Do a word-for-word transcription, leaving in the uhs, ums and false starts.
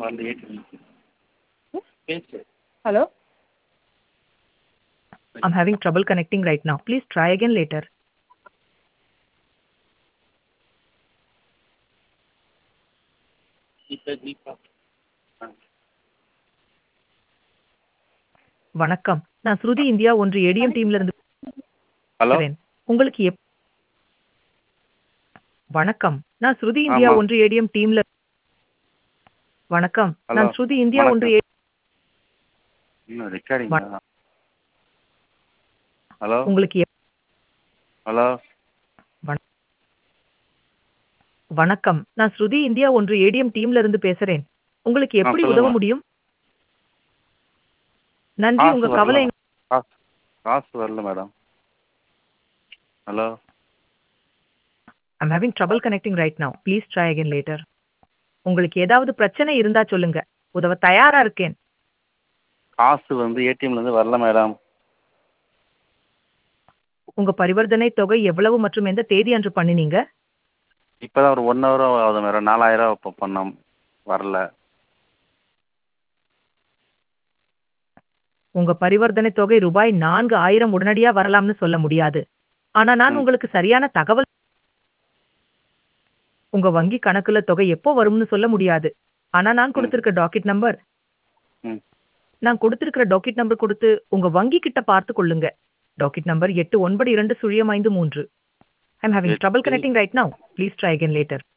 வரல ஏடிஎம் பேசு Hello? I'm having trouble connecting right now. Please try again later. இப்போ ஜிபா வணக்கம். நான் ஸ்ருதி இந்தியா ஒன்று ஏடிஎம் டீம்ல இருந்து ஹலோ பேசுறேன். உங்களுக்கு எப் வணக்கம். நான் ஸ்ருதி இந்தியா ஆமாம் ஒன்று ஏடிஎம் டீம்ல வணக்கம். ஹலோ நான் ஸ்ருதி இந்தியா ஒன்று வணக்கம் ஏ இன்னும் வ ரெக்கார்டிங்கா ஹலோ உங்களுக்கு எப் ஹலோ வண வணக்கம். நான் ஸ்ருதி இந்தியா ஒன்று ஏடிஎம் டீம்ல இருந்து பேசுறேன். உங்களுக்கு ஆ எப்படி உதவ சொல்லுங்கள் முடியும்? நன்றி. காசு உங்க வரல கவலை காசு காசு வரல madam hello I'm having trouble connecting right now. Please try again later. உங்களுக்கு ஏதாவது பிரச்சனை இருந்தா சொல்லுங்க. உதவ தயாரா இருக்கேன். காசு வந்து ஏடிஎம்லேருந்து வரல மேடம் உங்க பரிவர்த்தனை தொகை எவ்வளவு மற்றும் எந்த தேதி அன்று பண்ணினீங்க? இப்போ தான் ஒரு ஒன் ஹவர் ஆகுது மேடம் நாலாயிரம் இப்போ பண்ணோம் வரல உங்க பரிவர்த்தனை தொகை ரூபாய் நான்காயிரம் உடனடியா வரலாம்னு சொல்ல முடியாது. ஆனா நான் ம் உங்களுக்கு சரியான தகவல் உங்க வங்கி கணக்குல தொகை எப்போ வரும்னு சொல்ல முடியாது. ஆனா நான் ம் கொடுத்திருக்க டாக்கெட் நம்பர் ம் நான் கொடுத்திருக்கிற டாக்கெட் நம்பர் கொடுத்து உங்க வங்கி கிட்ட பார்த்து கொள்ளுங்க. டாக்கெட் நம்பர் எட்டு ஒன்பது இரண்டு சுழியம் ஐந்து மூன்று. I'm having trouble எட்டு connecting right now. Please try again later.